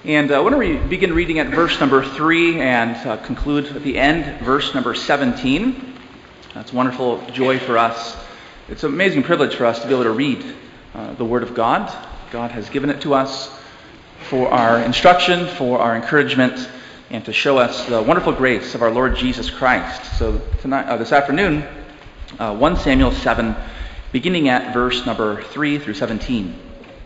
And why don't we begin reading at verse number 3 and conclude at the end, verse number 17. It's a wonderful joy for us. It's an amazing privilege for us to be able to read the Word of God. God has given it to us for our instruction, for our encouragement, and to show us the wonderful grace of our Lord Jesus Christ. So tonight, this afternoon, 1 Samuel 7, beginning at verse number 3 through 17.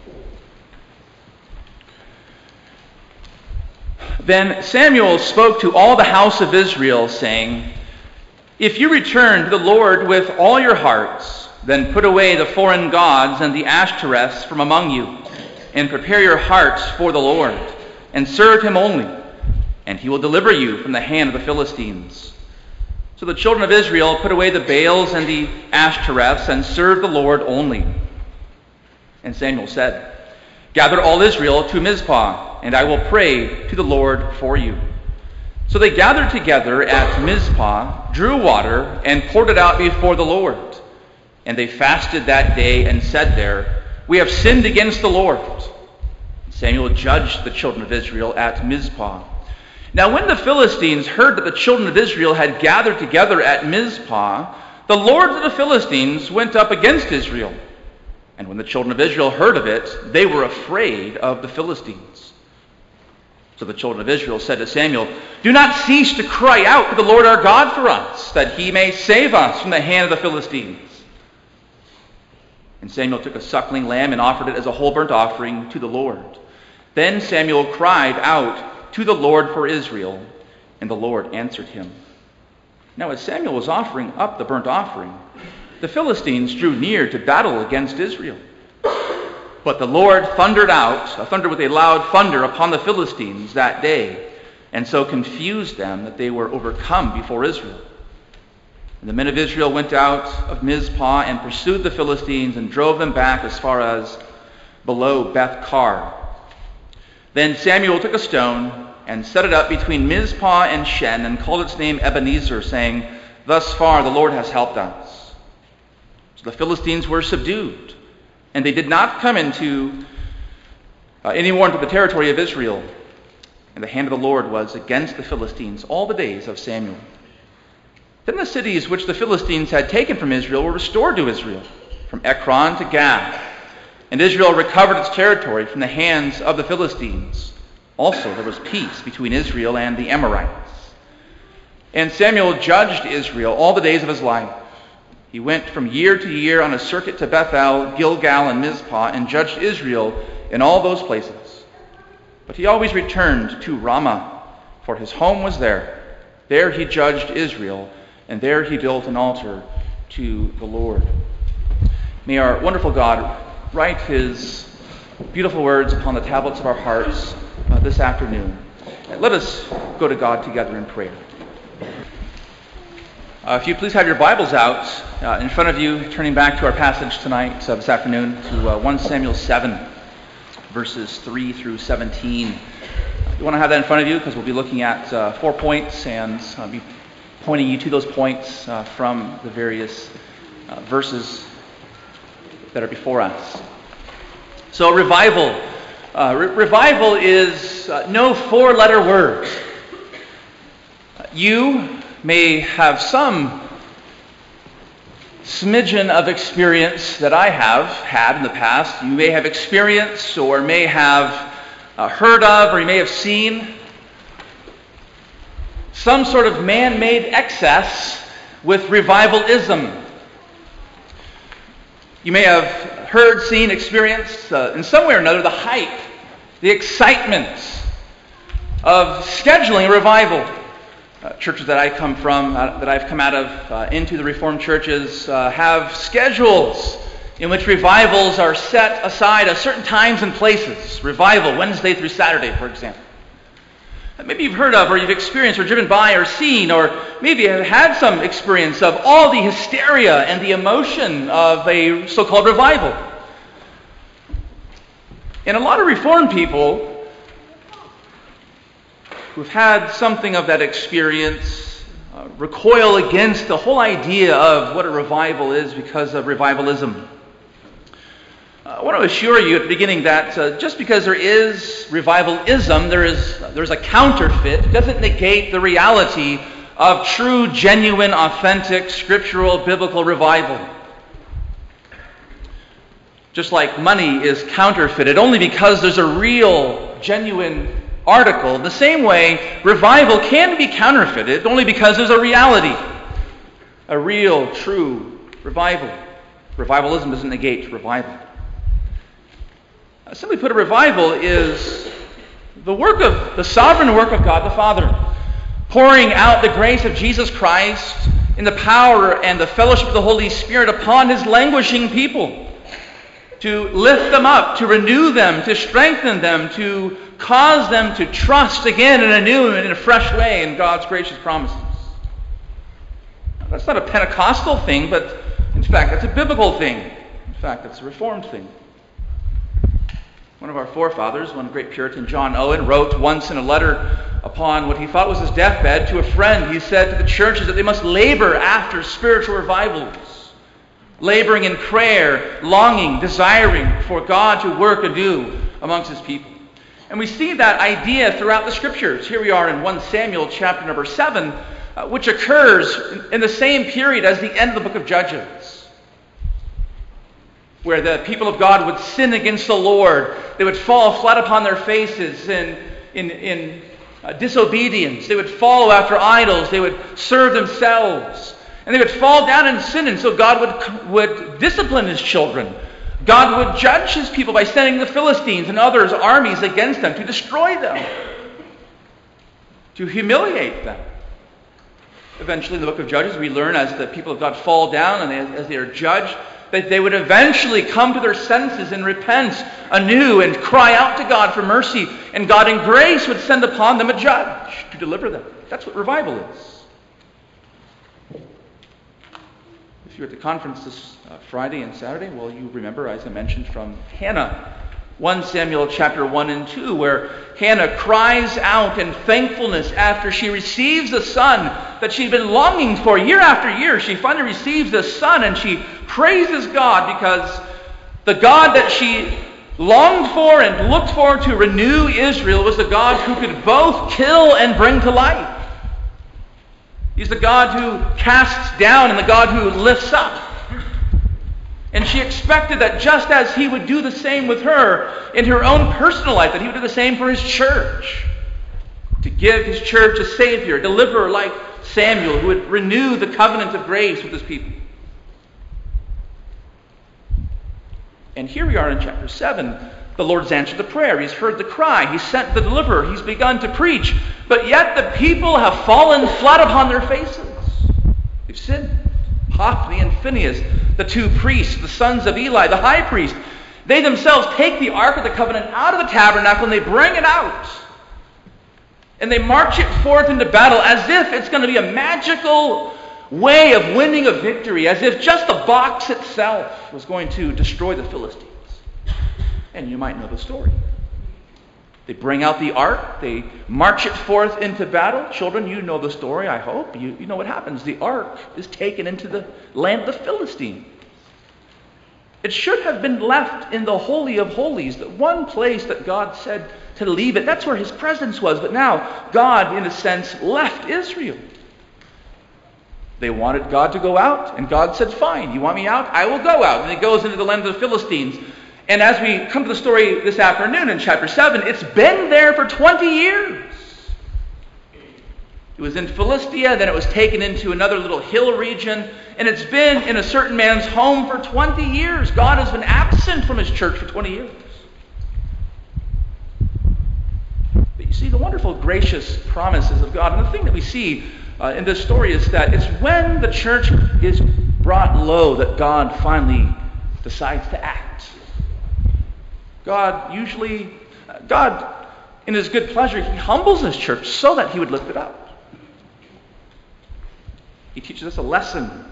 Then Samuel spoke to all the house of Israel, saying, "If you return to the Lord with all your hearts, then put away the foreign gods and the Ashtoreths from among you, and prepare your hearts for the Lord, and serve him only, and he will deliver you from the hand of the Philistines." So the children of Israel put away the Baals and the Ashtoreths, and served the Lord only. And Samuel said, "Gather all Israel to Mizpah, and I will pray to the Lord for you." So they gathered together at Mizpah, drew water, and poured it out before the Lord. And they fasted that day and said there, "We have sinned against the Lord." Samuel judged the children of Israel at Mizpah. Now when the Philistines heard that the children of Israel had gathered together at Mizpah, the lords of the Philistines went up against Israel. And when the children of Israel heard of it, they were afraid of the Philistines. So the children of Israel said to Samuel, "Do not cease to cry out to the Lord our God for us, that he may save us from the hand of the Philistines." And Samuel took a suckling lamb and offered it as a whole burnt offering to the Lord. Then Samuel cried out to the Lord for Israel, and the Lord answered him. Now as Samuel was offering up the burnt offering, the Philistines drew near to battle against Israel. But the Lord thundered with a loud thunder upon the Philistines that day, and so confused them that they were overcome before Israel. And the men of Israel went out of Mizpah and pursued the Philistines and drove them back as far as below Beth-kar. Then Samuel took a stone and set it up between Mizpah and Shen and called its name Ebenezer, saying, "Thus far the Lord has helped us." So the Philistines were subdued, and they did not come into any more into the territory of Israel. And the hand of the Lord was against the Philistines all the days of Samuel. Then the cities which the Philistines had taken from Israel were restored to Israel, from Ekron to Gath. And Israel recovered its territory from the hands of the Philistines. Also there was peace between Israel and the Amorites. And Samuel judged Israel all the days of his life. He went from year to year on a circuit to Bethel, Gilgal, and Mizpah, and judged Israel in all those places. But he always returned to Ramah, for his home was there. There he judged Israel, and there he built an altar to the Lord. May our wonderful God write his beautiful words upon the tablets of our hearts this afternoon. Let us go to God together in prayer. If you please have your Bibles out in front of you, turning back to our passage tonight, this afternoon, to 1 Samuel 7, verses 3 through 17. You want to have that in front of you because we'll be looking at 4 points, and I'll be pointing you to those points from the various verses that are before us. So revival. Revival is no four-letter word. You may have some smidgen of experience that I have had in the past. You may have experienced or may have heard of, or you may have seen some sort of man-made excess with revivalism. You may have heard, seen, experienced in some way or another the hype, the excitement of scheduling a revival. Churches that I come from, that I've come out of into the Reformed churches, have schedules in which revivals are set aside at certain times and places. Revival, Wednesday through Saturday, for example. Maybe you've heard of, or you've experienced, or driven by, or seen, or maybe you have had some experience of all the hysteria and the emotion of a so-called revival. And a lot of Reformed people who've had something of that experience recoil against the whole idea of what a revival is because of revivalism. I want to assure you at the beginning that just because there is revivalism, there's a counterfeit. It doesn't negate the reality of true, genuine, authentic, scriptural, biblical revival. Just like money is counterfeited only because there's a real, genuine article. In the same way, revival can be counterfeited only because there's a reality, a real, true revival. Revivalism doesn't negate revival. Simply put, a revival is the sovereign work of God the Father, pouring out the grace of Jesus Christ in the power and the fellowship of the Holy Spirit upon His languishing people, to lift them up, to renew them, to strengthen them, to cause them to trust again in a new and in a fresh way in God's gracious promises. That's not a Pentecostal thing, but in fact, that's a biblical thing. In fact, that's a Reformed thing. One of our forefathers, one great Puritan, John Owen, wrote once in a letter upon what he thought was his deathbed to a friend. He said to the churches that they must labor after spiritual revivals, laboring in prayer, longing, desiring for God to work anew amongst His people. And we see that idea throughout the Scriptures. Here we are in 1 Samuel chapter number 7, which occurs in the same period as the end of the book of Judges, where the people of God would sin against the Lord. They would fall flat upon their faces in disobedience. They would follow after idols. They would serve themselves. And they would fall down in sin. And so God would discipline His children. God would judge His people by sending the Philistines and others, armies against them to destroy them, to humiliate them. Eventually, in the book of Judges, we learn as the people of God fall down and as they are judged, that they would eventually come to their senses and repent anew and cry out to God for mercy. And God in grace would send upon them a judge to deliver them. That's what revival is. If you were at the conference this Friday and Saturday, well, you remember, as I mentioned, from Hannah. 1 Samuel chapter 1 and 2, where Hannah cries out in thankfulness after she receives the son that she'd been longing for year after year. She finally receives the son, and she praises God because the God that she longed for and looked for to renew Israel was the God who could both kill and bring to life. He's the God who casts down and the God who lifts up. And she expected that just as He would do the same with her in her own personal life, that He would do the same for His church. To give His church a Savior, a deliverer like Samuel, who would renew the covenant of grace with His people. And here we are in chapter 7. The Lord's answered the prayer. He's heard the cry. He's sent the deliverer. He's begun to preach. But yet the people have fallen flat upon their faces. They've sinned. Hophni and Phinehas, the two priests, the sons of Eli, the high priest, they themselves take the Ark of the Covenant out of the tabernacle and they bring it out. And they march it forth into battle as if it's going to be a magical way of winning a victory, as if just the box itself was going to destroy the Philistines. And you might know the story. They bring out the ark. They march it forth into battle. Children, you know the story, I hope. You know what happens. The ark is taken into the land of the Philistines. It should have been left in the Holy of Holies, the one place that God said to leave it. That's where His presence was. But now, God, in a sense, left Israel. They wanted God to go out, and God said, fine, you want me out? I will go out. And He goes into the land of the Philistines. And as we come to the story this afternoon in chapter 7, it's been there for 20 years. It was in Philistia, then it was taken into another little hill region, and it's been in a certain man's home for 20 years. God has been absent from His church for 20 years. But you see the wonderful, gracious promises of God. And the thing that we see in this story is that it's when the church is brought low that God finally decides to act. God, in His good pleasure, He humbles His church so that He would lift it up. He teaches us a lesson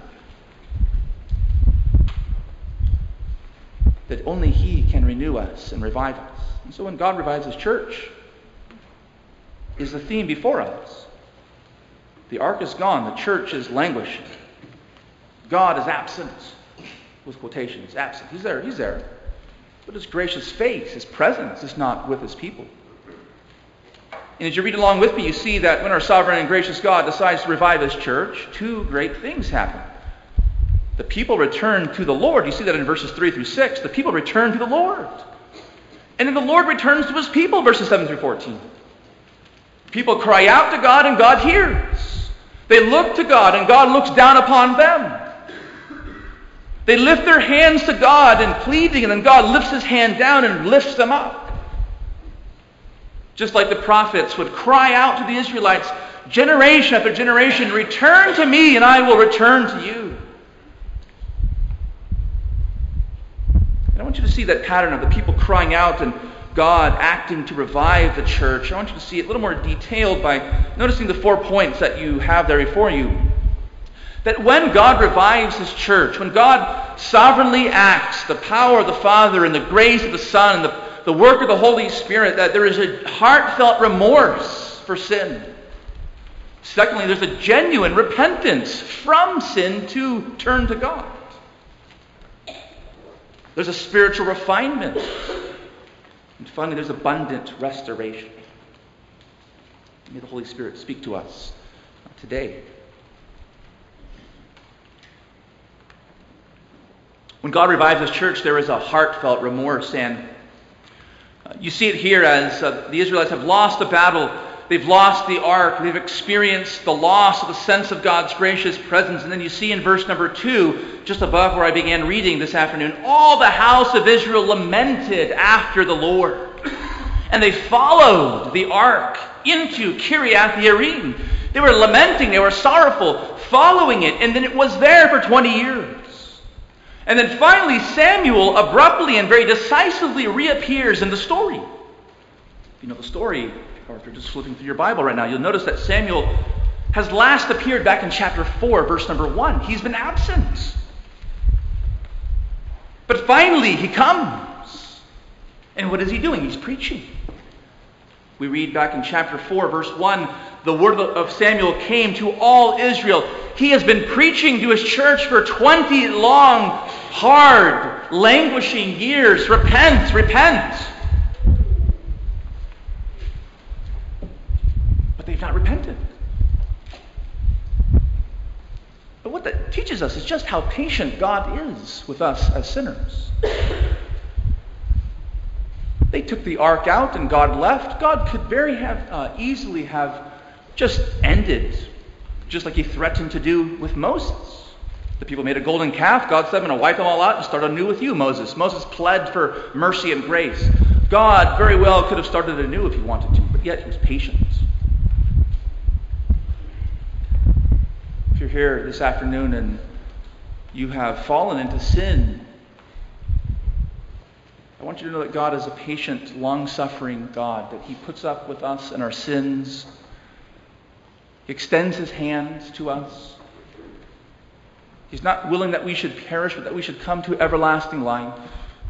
that only He can renew us and revive us. And so when God revives His church, is the theme before us. The ark is gone, the church is languishing. God is absent, with quotations, absent. He's there. But his gracious face, his presence, is not with his people. And as you read along with me, you see that when our sovereign and gracious God decides to revive his church, two great things happen. The people return to the Lord. You see that in verses 3 through 6. The people return to the Lord. And then the Lord returns to his people, verses 7 through 14. People cry out to God, and God hears. They look to God, and God looks down upon them. They lift their hands to God in pleading, and then God lifts his hand down and lifts them up. Just like the prophets would cry out to the Israelites, generation after generation, return to me and I will return to you. And I want you to see that pattern of the people crying out and God acting to revive the church. I want you to see it a little more detailed by noticing the 4 points that you have there before you. That when God revives his church, when God sovereignly acts, the power of the Father and the grace of the Son and the work of the Holy Spirit, that there is a heartfelt remorse for sin. Secondly, there's a genuine repentance from sin to turn to God. There's a spiritual refinement. And finally, there's abundant restoration. May the Holy Spirit speak to us today. When God revives his church, there is a heartfelt remorse, and you see it here as the Israelites have lost the battle. They've lost the ark. They've experienced the loss of the sense of God's gracious presence. And then you see in verse number 2, just above where I began reading this afternoon, all the house of Israel lamented after the Lord. And they followed the ark into Kiriath Yearim. They were lamenting. They were sorrowful, following it. And then it was there for 20 years. And then finally, Samuel abruptly and very decisively reappears in the story. If you know the story, or if you're just flipping through your Bible right now, you'll notice that Samuel has last appeared back in chapter 4, verse number 1. He's been absent. But finally, he comes. And what is he doing? He's preaching. We read back in chapter 4, verse 1, the word of Samuel came to all Israel. He has been preaching to his church for 20 long, hard, languishing years. Repent, repent. But they've not repented. But what that teaches us is just how patient God is with us as sinners. They took the ark out and God left. God could very easily have just ended, just like he threatened to do with Moses. The people made a golden calf. God said, I'm going to wipe them all out and start anew with you, Moses. Moses pled for mercy and grace. God very well could have started anew if he wanted to, but yet he was patient. If you're here this afternoon and you have fallen into sin, I want you to know that God is a patient, long-suffering God, that he puts up with us and our sins. He extends his hand to us. He's not willing that we should perish, but that we should come to everlasting life.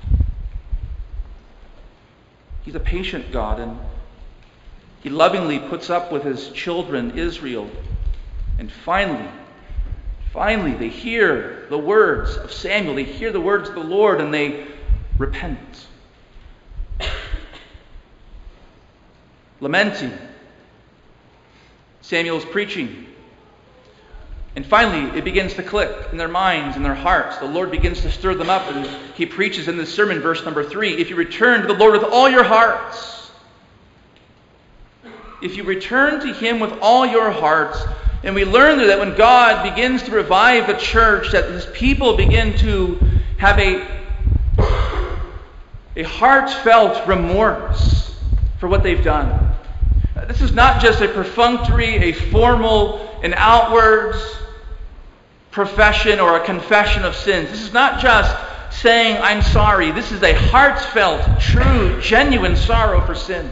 He's a patient God, and he lovingly puts up with his children, Israel. And finally, they hear the words of Samuel. They hear the words of the Lord, and they repent. Lamenting. Samuel's preaching. And finally, it begins to click in their minds and their hearts. The Lord begins to stir them up, and he preaches in this sermon, verse number 3, if you return to the Lord with all your hearts, if you return to him with all your hearts. And we learn there that when God begins to revive the church, that his people begin to have a heartfelt remorse for what they've done. This is not just a perfunctory, a formal, an outward profession or a confession of sins. This is not just saying, I'm sorry. This is a heartfelt, true, genuine sorrow for sin.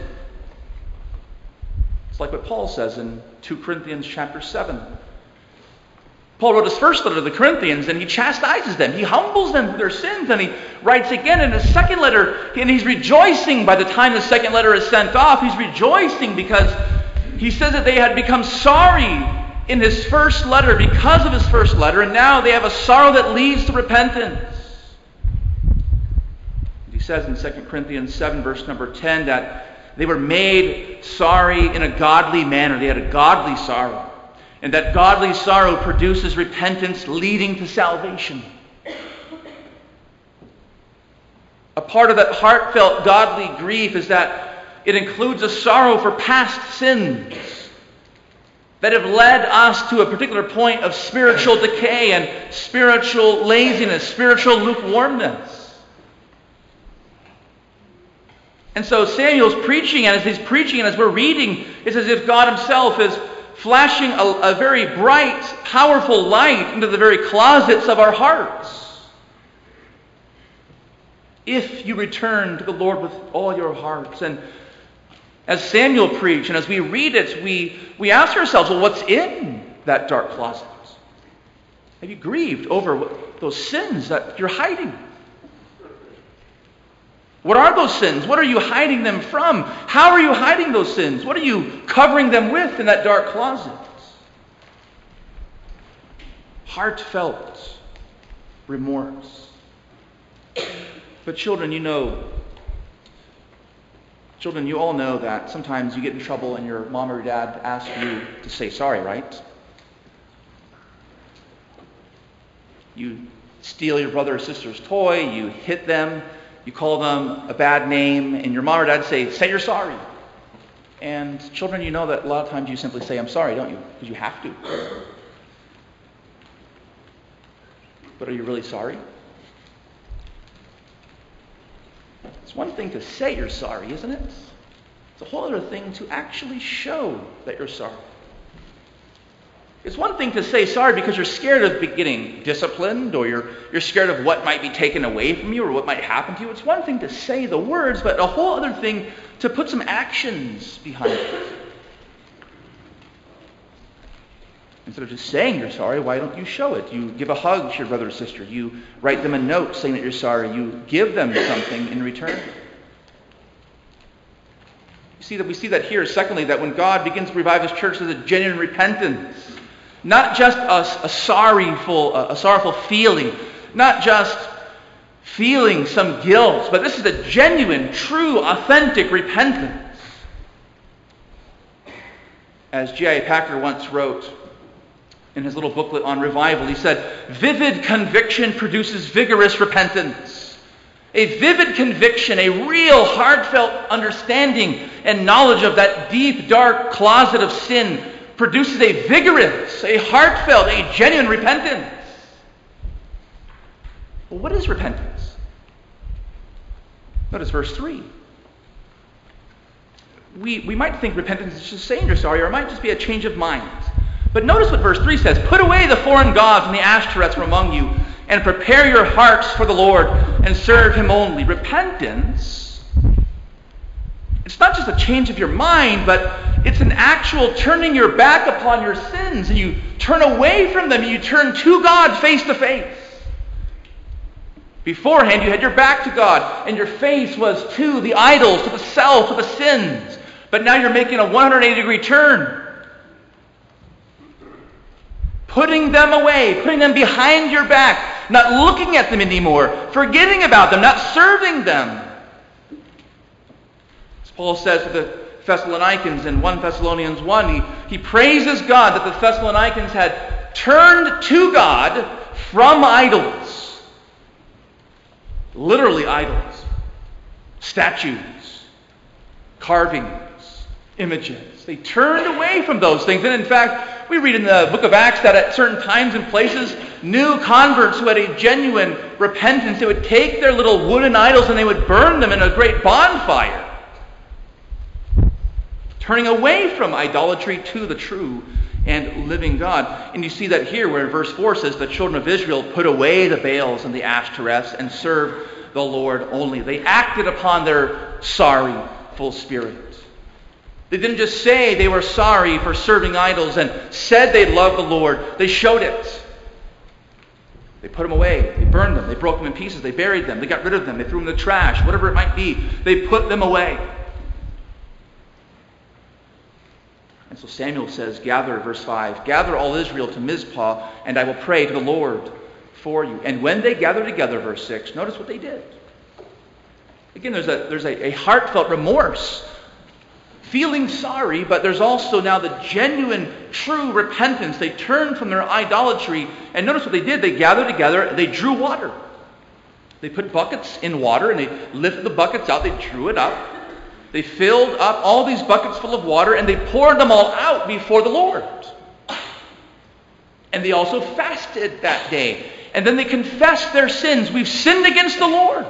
It's like what Paul says in 2 Corinthians chapter 7. Paul wrote his first letter to the Corinthians, and he chastises them. He humbles them for their sins, and he writes again in his second letter, and he's rejoicing by the time the second letter is sent off. He's rejoicing because he says that they had become sorry in his first letter because of his first letter, and now they have a sorrow that leads to repentance. And he says in 2 Corinthians 7, verse number 10, that they were made sorry in a godly manner. They had a godly sorrow. And that godly sorrow produces repentance leading to salvation. A part of that heartfelt godly grief is that it includes a sorrow for past sins that have led us to a particular point of spiritual decay and spiritual laziness, spiritual lukewarmness. And so Samuel's preaching, and as he's preaching and as we're reading, it's as if God himself is flashing a very bright, powerful light into the very closets of our hearts. If you return to the Lord with all your hearts. And as Samuel preached, and as we read it, we ask ourselves, well, what's in that dark closet? Have you grieved over those sins that you're hiding? What are those sins? What are you hiding them from? How are you hiding those sins? What are you covering them with in that dark closet? Heartfelt remorse. But children, you all know that sometimes you get in trouble and your mom or your dad asks you to say sorry, right? You steal your brother or sister's toy, you hit them, you call them a bad name, and your mom or dad say you're sorry. And children, you know that a lot of times you simply say, I'm sorry, don't you? Because you have to. But are you really sorry? It's one thing to say you're sorry, isn't it? It's a whole other thing to actually show that you're sorry. It's one thing to say sorry because you're scared of getting disciplined, or you're scared of what might be taken away from you or what might happen to you. It's one thing to say the words, but a whole other thing to put some actions behind it. Instead of just saying you're sorry, why don't you show it? You give a hug to your brother or sister. You write them a note saying that you're sorry. You give them something in return. We see that here, secondly, that when God begins to revive his church, there's a genuine repentance. Not just a sorrowful feeling, not just feeling some guilt, but this is a genuine, true, authentic repentance. As G.I. Packer once wrote in his little booklet on revival, he said, vivid conviction produces vigorous repentance. A vivid conviction, a real heartfelt understanding and knowledge of that deep, dark closet of sin produces a vigorous, a heartfelt, a genuine repentance. Well, what is repentance? Notice verse 3. We might think repentance is just saying you're sorry, or it might just be a change of mind. But notice what verse 3 says. Put away the foreign gods and the Ashtoreths from among you, and prepare your hearts for the Lord, and serve him only. Repentance, it's not just a change of your mind, but it's an actual turning your back upon your sins, and you turn away from them, and you turn to God face to face. Beforehand, you had your back to God, and your face was to the idols, to the self, to the sins. But now you're making a 180-degree turn. Putting them away, putting them behind your back, not looking at them anymore, forgetting about them, not serving them. As Paul says to the Thessalonians in 1 Thessalonians 1, he praises God that the Thessalonians had turned to God from idols. Literally idols. Statues. Carvings. Images. They turned away from those things. And in fact, we read in the book of Acts that at certain times and places, new converts who had a genuine repentance, they would take their little wooden idols and they would burn them in a great bonfire. Turning away from idolatry to the true and living God. And you see that here where verse 4 says the children of Israel put away the Baals and the Ashtoreths and served the Lord only. They acted upon their sorrowful spirit. They didn't just say they were sorry for serving idols and said they loved the Lord. They showed it. They put them away. They burned them. They broke them in pieces. They buried them. They got rid of them. They threw them in the trash. Whatever it might be. They put them away. And so Samuel says, gather, verse 5, gather all Israel to Mizpah, and I will pray to the Lord for you. And when they gathered together, verse 6, notice what they did. Again, there's a heartfelt remorse, feeling sorry, but there's also now the genuine, true repentance. They turned from their idolatry, and notice what they did. They gathered together, they drew water. They put buckets in water, and they lifted the buckets out, they drew it up. They filled up all these buckets full of water, and they poured them all out before the Lord. And they also fasted that day. And then they confessed their sins. We've sinned against the Lord.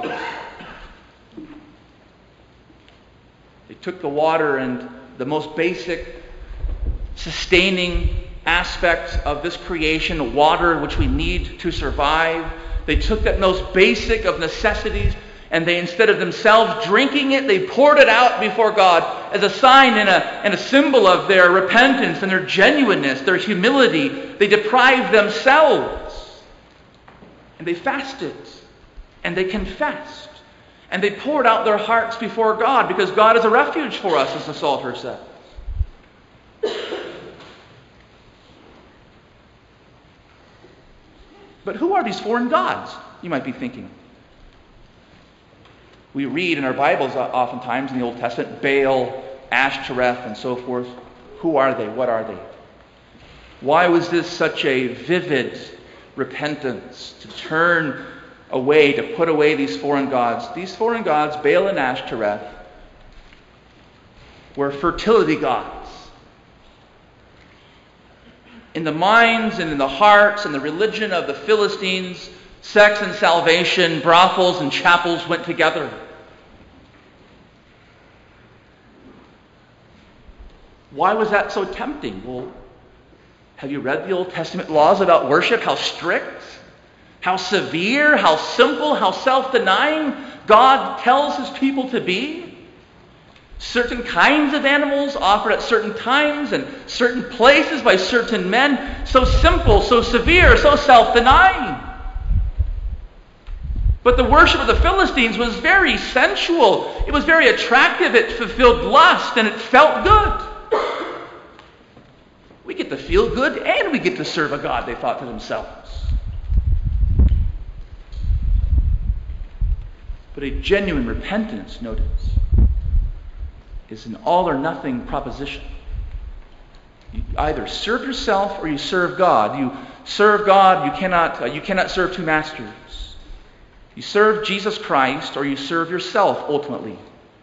They took the water and the most basic, sustaining aspect of this creation, water which we need to survive. They took that most basic of necessities, and they, instead of themselves drinking it, they poured it out before God as a sign and a symbol of their repentance and their genuineness, their humility. They deprived themselves. And they fasted. And they confessed. And they poured out their hearts before God, because God is a refuge for us, as the Psalter says. But who are these foreign gods, you might be thinking? We read in our Bibles oftentimes in the Old Testament, Baal, Ashtoreth, and so forth. Who are they? What are they? Why was this such a vivid repentance to turn away, to put away these foreign gods? These foreign gods, Baal and Ashtoreth, were fertility gods. In the minds and in the hearts and the religion of the Philistines, sex and salvation, brothels and chapels went together. Why was that so tempting? Well, have you read the Old Testament laws about worship? How strict, how severe, how simple, how self-denying God tells His people to be. Certain kinds of animals offered at certain times and certain places by certain men. So simple, so severe, so self-denying. But the worship of the Philistines was very sensual. It was very attractive. It fulfilled lust, and it felt good. We get to feel good, and we get to serve a God, they thought to themselves. But a genuine repentance, notice, is an all-or-nothing proposition. You either serve yourself or you serve God. You serve God, you cannot serve two masters. You serve Jesus Christ or you serve yourself ultimately.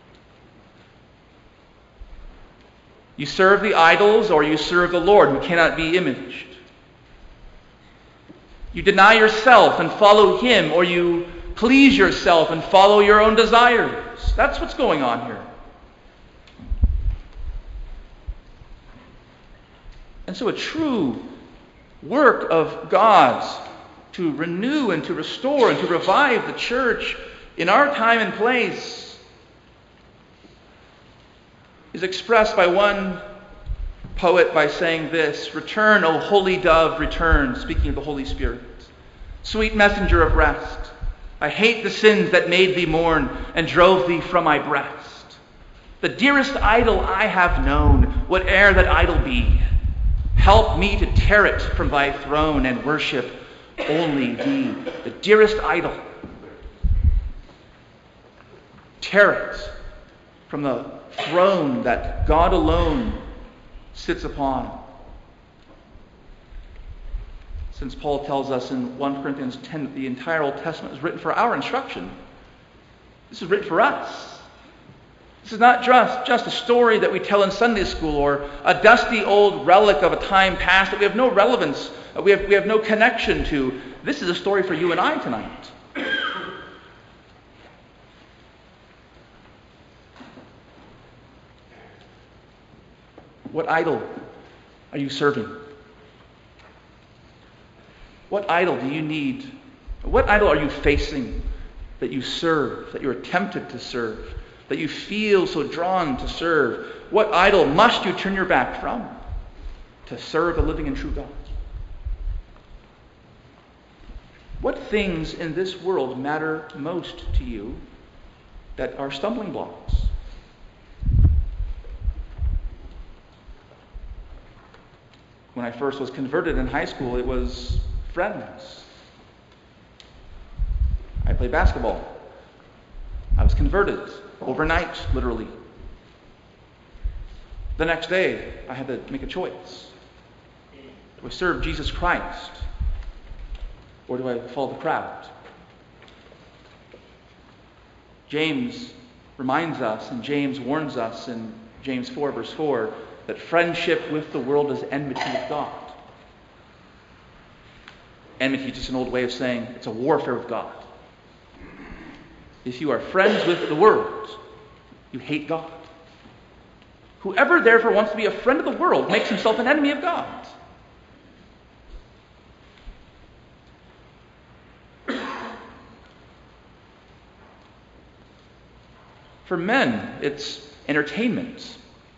You serve the idols or you serve the Lord who cannot be imaged. You deny yourself and follow Him, or you please yourself and follow your own desires. That's what's going on here. And so a true work of God's to renew and to restore and to revive the church in our time and place is expressed by one poet by saying this: "Return, O holy dove, return," speaking of the Holy Spirit. "Sweet messenger of rest, I hate the sins that made thee mourn and drove thee from my breast. The dearest idol I have known, whate'er that idol be, help me to tear it from thy throne and worship only thee." The dearest idol. Tear it from the throne that God alone sits upon. Since Paul tells us in 1 Corinthians 10 that the entire Old Testament is written for our instruction. This is written for us. This is not just a story that we tell in Sunday school or a dusty old relic of a time past that we have no relevance, we have no connection to. This is a story for you and I tonight. What idol are you serving? What idol do you need? What idol are you facing that you serve, that you're tempted to serve, that you feel so drawn to serve? What idol must you turn your back from to serve the living and true God? What things in this world matter most to you that are stumbling blocks? When I first was converted in high school, it was friends. I played basketball. I was was converted overnight, literally. The next day, I had to make a choice. Do I serve Jesus Christ, or do I follow the crowd? James reminds us, and James warns us in James 4, verse 4, that friendship with the world is enmity with God. Enmity is just an old way of saying it's a warfare with God. If you are friends with the world, you hate God. Whoever therefore wants to be a friend of the world makes himself an enemy of God. For men, it's entertainment.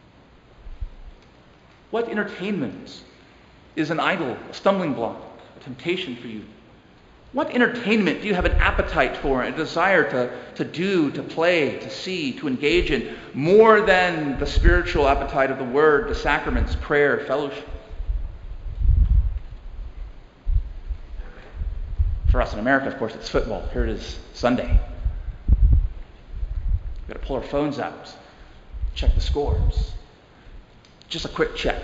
What entertainment is an idol, a stumbling block, a temptation for you? What entertainment do you have an appetite for, a desire to do, to play, to see, to engage in, more than the spiritual appetite of the Word, the sacraments, prayer, fellowship? For us in America, of course, it's football. Here it is, Sunday. We've got to pull our phones out, check the scores. Just a quick check.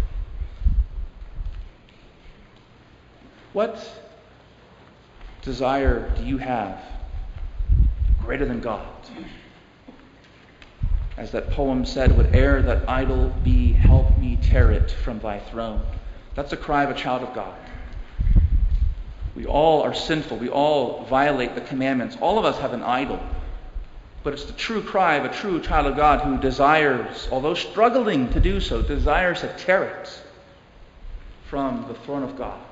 What desire do you have greater than God? As that poem said, "Whate'er that idol be, help me tear it from thy throne." That's the cry of a child of God. We all are sinful. We all violate the commandments. All of us have an idol. But it's the true cry of a true child of God who desires, although struggling to do so, desires to tear it from the throne of God.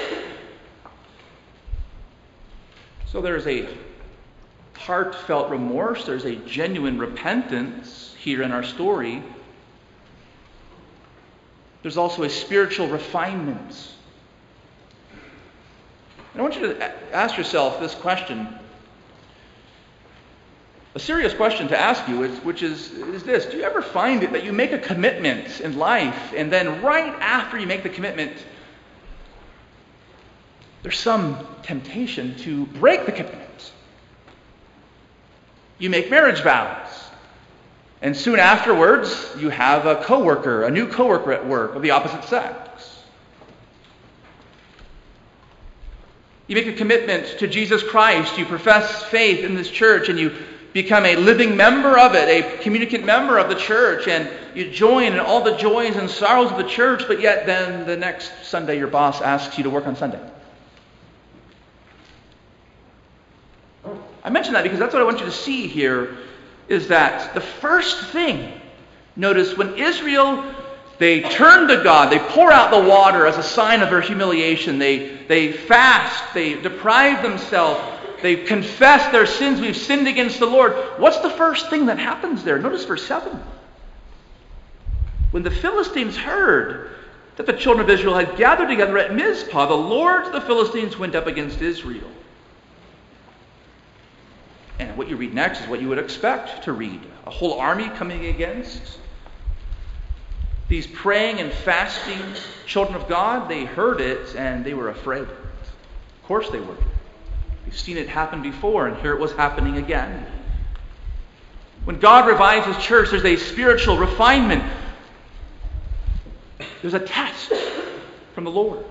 So there's a heartfelt remorse, there's a genuine repentance here in our story. There's also a spiritual refinement. And I want you to ask yourself this question. A serious question to ask you, which is this. Do you ever find it that you make a commitment in life, and then right after you make the commitment, there's some temptation to break the commitment? You make marriage vows, and soon afterwards, you have a new coworker at work of the opposite sex. You make a commitment to Jesus Christ, you profess faith in this church, and you become a living member of it, a communicant member of the church, and you join in all the joys and sorrows of the church, but yet then the next Sunday your boss asks you to work on Sunday. I mention that because that's what I want you to see here, is that the first thing, notice when Israel, they turn to God, they pour out the water as a sign of their humiliation, they fast, they deprive themselves, they confess their sins. We've sinned against the Lord. What's the first thing that happens there? Notice verse 7. When the Philistines heard that the children of Israel had gathered together at Mizpah, the lords of the Philistines went up against Israel. And what you read next is what you would expect to read. A whole army coming against these praying and fasting children of God. They heard it and they were afraid. Of course they were. We've seen it happen before, and here it was happening again. When God revives His church, there's a spiritual refinement. There's a test from the Lord.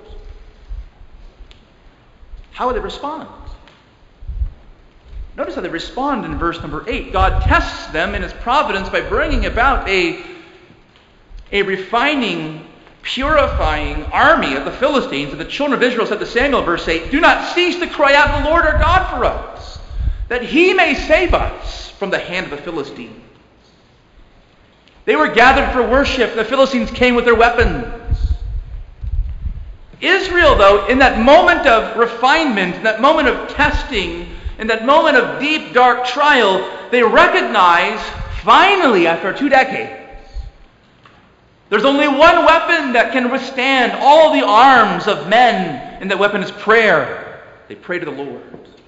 How will they respond? Notice how they respond in verse number 8. God tests them in His providence by bringing about a refining, purifying army of the Philistines. And the children of Israel said to Samuel, verse 8, "Do not cease to cry out to the Lord our God for us, that He may save us from the hand of the Philistines." They were gathered for worship. The Philistines came with their weapons. Israel, though, in that moment of refinement, in that moment of testing, in that moment of deep, dark trial, they recognize, finally, after 2 decades, there's only one weapon that can withstand all the arms of men, and that weapon is prayer. They pray to the Lord.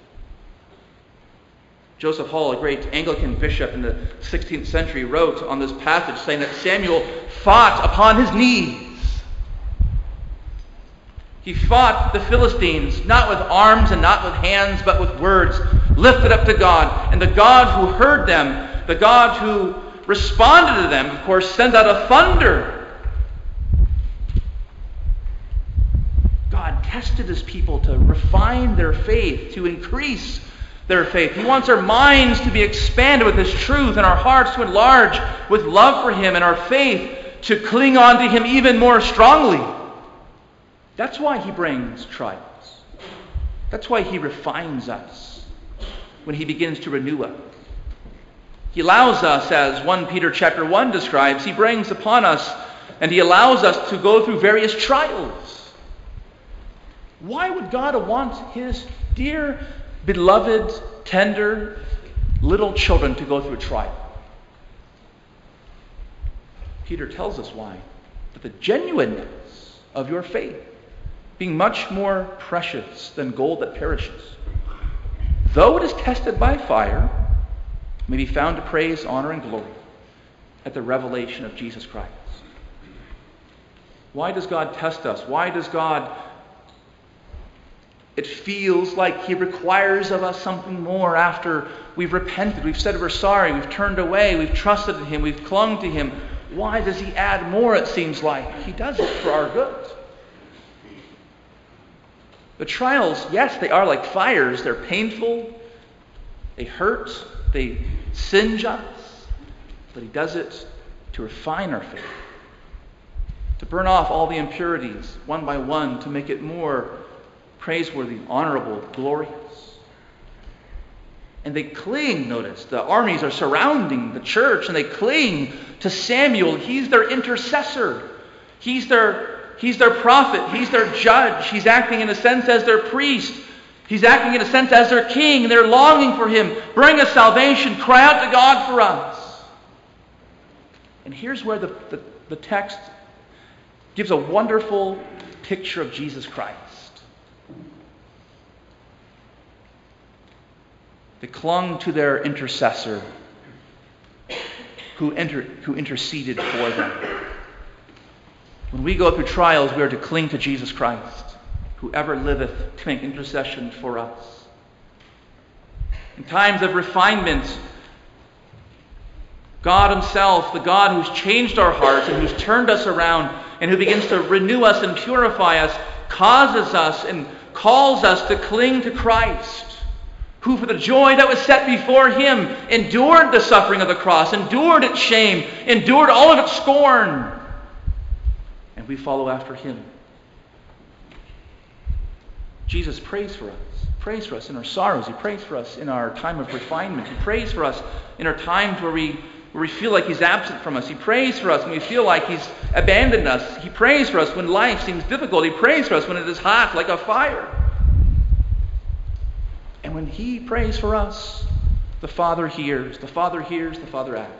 Joseph Hall, a great Anglican bishop in the 16th century, wrote on this passage saying that Samuel fought upon his knees. He fought the Philistines not with arms and not with hands, but with words. lifted up to God. And the God who heard them, the God who responded to them, of course, sends out a thunder. God tested his people to refine their faith, to increase their faith. He wants our minds to be expanded with his truth and our hearts to enlarge with love for him and our faith to cling on to him even more strongly. That's why he brings trials. That's why he refines us when he begins to renew us. He allows us, as 1 Peter chapter 1 describes, he brings upon us and he allows us to go through various trials. Why would God want his dear, beloved, tender little children to go through a trial? Peter tells us why. But the genuineness of your faith, being much more precious than gold that perishes, though it is tested by fire, may be found to praise, honor, and glory at the revelation of Jesus Christ. Why does God test us? Why does God... It feels like he requires of us something more after we've repented, we've said we're sorry, we've turned away, we've trusted in him, we've clung to him. Why does he add more, it seems like? He does it for our good. The trials, yes, they are like fires. They're painful. They hurt. They singe us. But he does it to refine our faith. To burn off all the impurities one by one, to make it more praiseworthy, honorable, glorious. And they cling, notice, the armies are surrounding the church, and they cling to Samuel. He's their intercessor. He's their prophet. He's their judge. He's acting in a sense as their priest. He's acting in a sense as their king. They're longing for him. Bring us salvation. Cry out to God for us. And here's where the text gives a wonderful picture of Jesus Christ. They clung to their intercessor who interceded for them. When we go through trials, we are to cling to Jesus Christ, who ever liveth to make intercession for us. In times of refinement, God himself, the God who's changed our hearts and who's turned us around and who begins to renew us and purify us, causes us and calls us to cling to Christ, who for the joy that was set before him endured the suffering of the cross, endured its shame, endured all of its scorn. And we follow after him. Jesus prays for us. Prays for us in our sorrows. He prays for us in our time of refinement. He prays for us in our times where we feel like he's absent from us. He prays for us when we feel like he's abandoned us. He prays for us when life seems difficult. He prays for us when it is hot like a fire. And when he prays for us, the Father hears. The Father hears, the Father acts.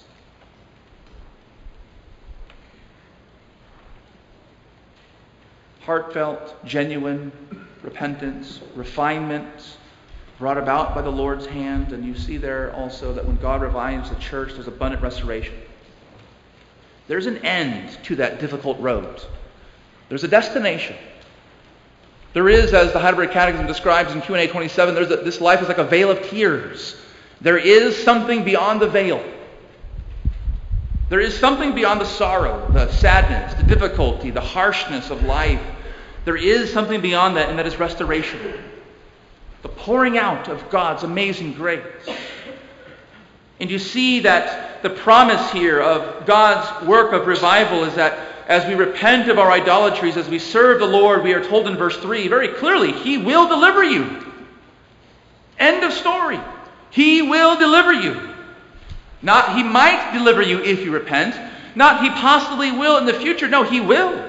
Heartfelt, genuine repentance, refinement, brought about by the Lord's hand. And you see there also that when God revives the church, there's abundant restoration. There's an end to that difficult road. There's a destination. There is, as the Heidelberg Catechism describes in Q&A 27, this life is like a veil of tears. There is something beyond the veil. There is something beyond the sorrow, the sadness, the difficulty, the harshness of life. There is something beyond that, and that is restoration. The pouring out of God's amazing grace. And you see that the promise here of God's work of revival is that as we repent of our idolatries, as we serve the Lord, we are told in verse 3 very clearly, he will deliver you. End of story. He will deliver you. Not he might deliver you if you repent. Not he possibly will in the future. No, he will.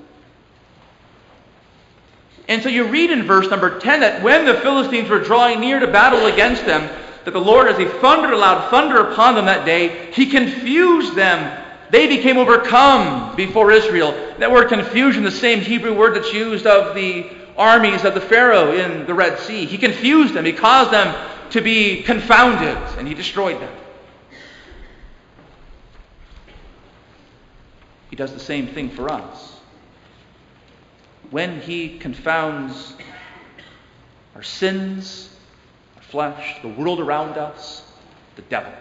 And so you read in verse number 10 that when the Philistines were drawing near to battle against them, that the Lord, as he thundered aloud, thunder upon them that day, he confused them. They became overcome before Israel. That word confusion, the same Hebrew word that's used of the armies of the Pharaoh in the Red Sea. He confused them. He caused them to be confounded, and he destroyed them. He does the same thing for us. When he confounds our sins, our flesh, the world around us, the devil.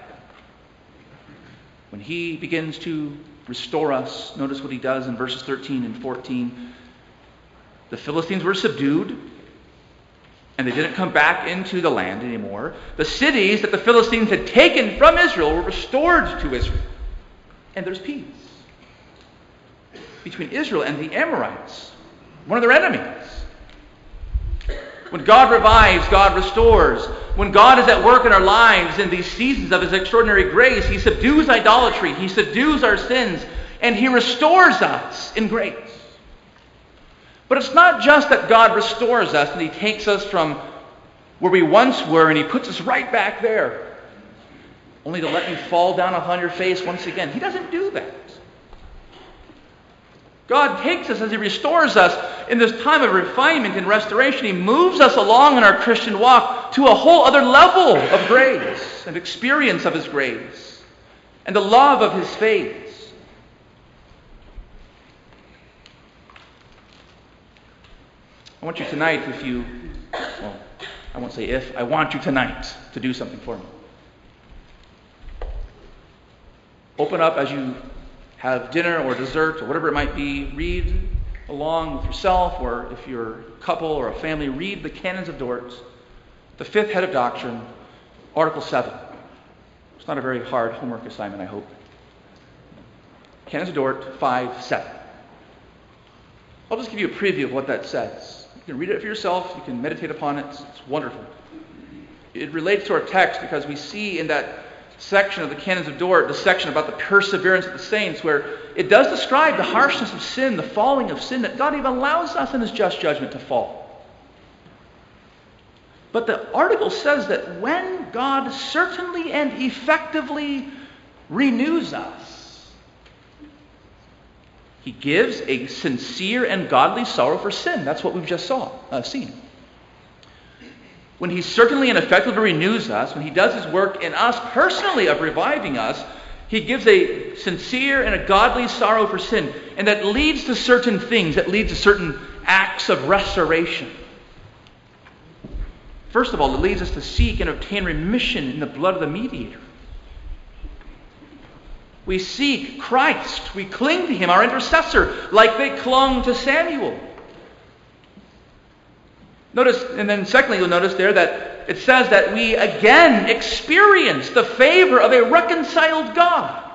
When he begins to restore us, notice what he does in verses 13 and 14. The Philistines were subdued, and they didn't come back into the land anymore. The cities that the Philistines had taken from Israel were restored to Israel. And there's peace between Israel and the Amorites, one of their enemies. When God revives, God restores. When God is at work in our lives in these seasons of His extraordinary grace, He subdues idolatry, He subdues our sins, and He restores us in grace. But it's not just that God restores us and He takes us from where we once were and He puts us right back there, only to let you fall down upon your face once again. He doesn't do that. God takes us as He restores us in this time of refinement and restoration. He moves us along in our Christian walk to a whole other level of grace and experience of His grace and the love of His faith. I want you tonight, I want you tonight to do something for me. Open up as you have dinner or dessert or whatever it might be. Read along with yourself, or if you're a couple or a family, read the Canons of Dort, the fifth head of doctrine, Article 7. It's not a very hard homework assignment, I hope. Canons of Dort 5:7. I'll just give you a preview of what that says. You can read it for yourself. You can meditate upon it. It's wonderful. It relates to our text because we see in that section of the Canons of Dort, the section about the perseverance of the saints, where it does describe the harshness of sin, the falling of sin, that God even allows us in His just judgment to fall. But the article says that when God certainly and effectively renews us, He gives a sincere and godly sorrow for sin. That's what we've just seen. When He certainly and effectively renews us, when He does His work in us personally of reviving us, He gives a sincere and a godly sorrow for sin. And that leads to certain things, that leads to certain acts of restoration. First of all, it leads us to seek and obtain remission in the blood of the mediator. We seek Christ. We cling to Him, our intercessor, like they clung to Samuel. Notice, and then secondly, you'll notice there that it says that we again experience the favor of a reconciled God.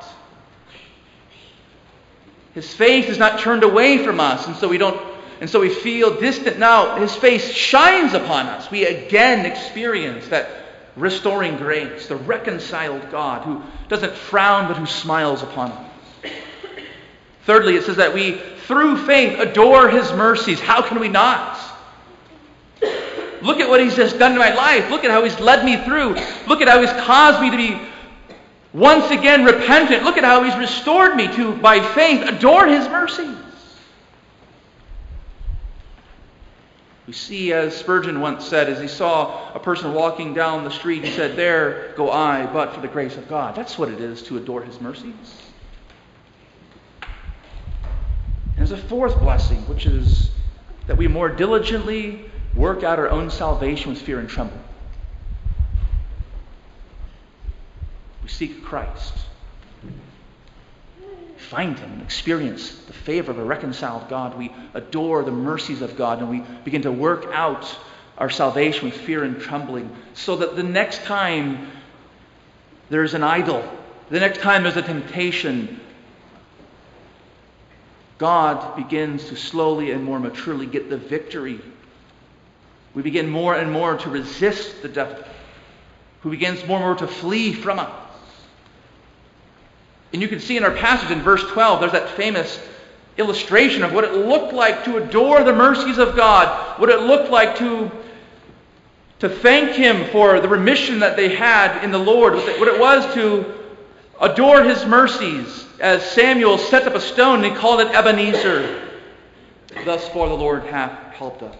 His face is not turned away from us, and so we feel distant. Now His face shines upon us. We again experience that restoring grace, the reconciled God who doesn't frown but who smiles upon us. Thirdly, it says that we, through faith, adore His mercies. How can we not? Look at what He's just done in my life. Look at how He's led me through. Look at how He's caused me to be once again repentant. Look at how He's restored me to, by faith, adore His mercies. We see, as Spurgeon once said, as he saw a person walking down the street, he said, "There go I, but for the grace of God." That's what it is to adore His mercies. And there's a fourth blessing, which is that we more diligently work out our own salvation with fear and trembling. We seek Christ. We find Him and experience the favor of a reconciled God. We adore the mercies of God, and we begin to work out our salvation with fear and trembling, so that the next time there's an idol, the next time there's a temptation, God begins to slowly and more maturely get the victory. We begin more and more to resist the devil, who begins more and more to flee from us. And you can see in our passage in verse 12, there's that famous illustration of what it looked like to adore the mercies of God, what it looked like to thank Him for the remission that they had in the Lord, what it was to adore His mercies, as Samuel set up a stone and he called it Ebenezer. Thus far the Lord hath helped us.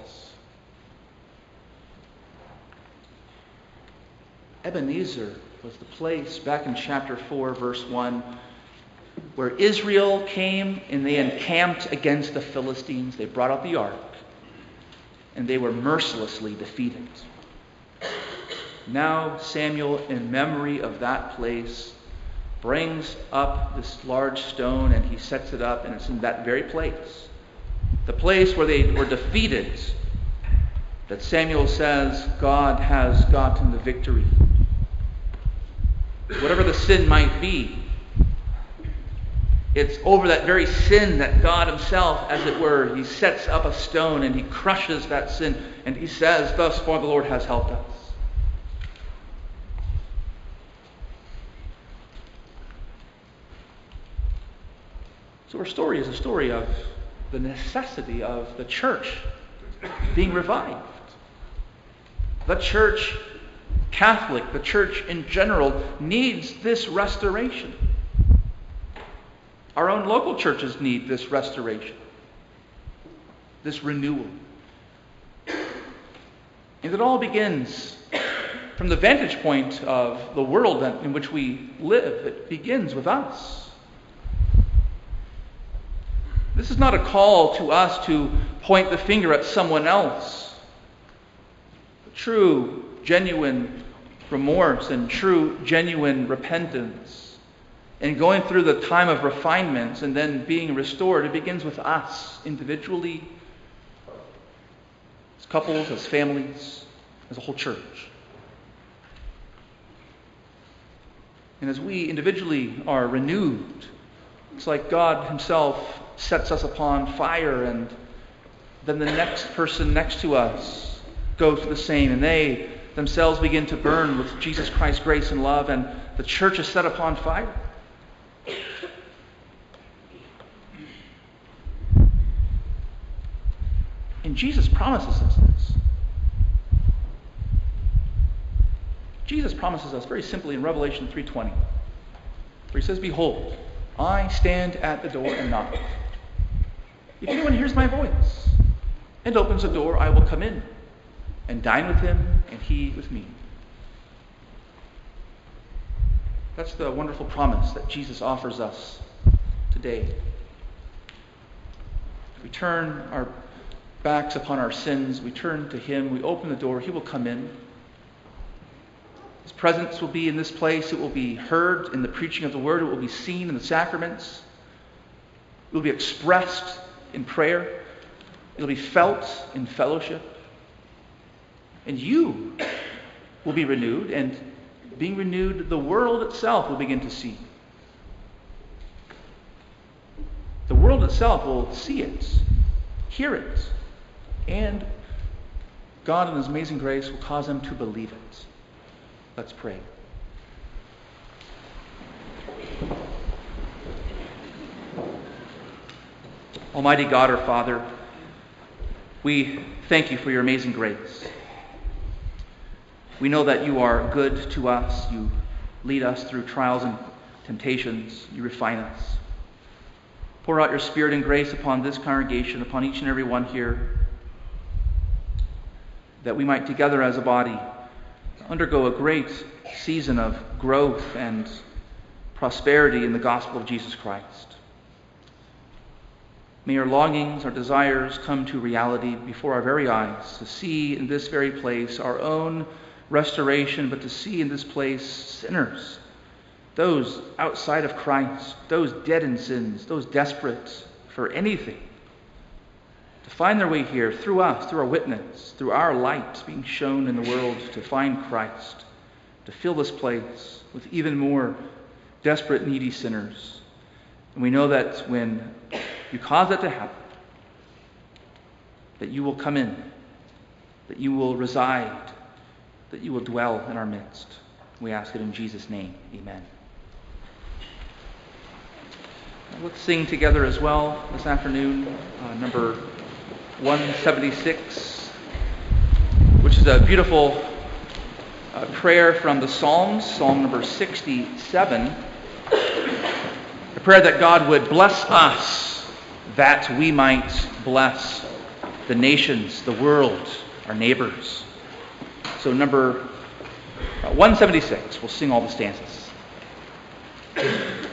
Ebenezer was the place back in chapter 4, verse 1, where Israel came and they encamped against the Philistines. They brought out the ark, and they were mercilessly defeated. Now Samuel, in memory of that place, brings up this large stone and he sets it up, and it's in that very place, the place where they were defeated, that Samuel says God has gotten the victory. Whatever the sin might be, it's over that very sin that God himself, as it were, he sets up a stone and he crushes that sin, and he says, thus far the Lord has helped us. So our story is a story of the necessity of the church being revived. The church, Catholic, the church in general, needs this restoration. Our own local churches need this restoration, this renewal. And it all begins from the vantage point of the world in which we live. It begins with us. This is not a call to us to point the finger at someone else. True, genuine remorse and true, genuine repentance, and going through the time of refinement and then being restored, it begins with us individually, as couples, as families, as a whole church. And as we individually are renewed, it's like God himself sets us upon fire, and then the next person next to us goes through the same, and they themselves begin to burn with Jesus Christ's grace and love, and the church is set upon fire. And Jesus promises us this. Jesus promises us very simply in Revelation 3:20, where he says, "Behold, I stand at the door and knock. If anyone hears my voice and opens the door, I will come in and dine with him and he with me." That's the wonderful promise that Jesus offers us today. If we turn our backs upon our sins, we turn to him, we open the door, he will come in. His presence will be in this place. It will be heard in the preaching of the word. It will be seen in the sacraments. It will be expressed in prayer. It will be felt in fellowship. And you will be renewed, and being renewed, the world itself will begin to see. The world itself will see it, hear it, and God in his amazing grace will cause them to believe it. Let's pray. Almighty God, our Father, we thank you for your amazing grace. We know that you are good to us. You lead us through trials and temptations. You refine us. Pour out your Spirit and grace upon this congregation, upon each and every one here, that we might together as a body undergo a great season of growth and prosperity in the gospel of Jesus Christ. May our longings, our desires come to reality before our very eyes, to see in this very place our own restoration, but to see in this place sinners, those outside of Christ, those dead in sins, those desperate for anything, to find their way here through us, through our witness, through our light being shown in the world, to find Christ, to fill this place with even more desperate, needy sinners. And we know that when you cause that to happen, that you will come in, that you will reside, that you will dwell in our midst. We ask it in Jesus' name. Amen. Let's sing together as well this afternoon, number 176, which is a beautiful prayer from the Psalms, Psalm number 67. A prayer that God would bless us, that we might bless the nations, the world, our neighbors. So number 176, we'll sing all the stanzas.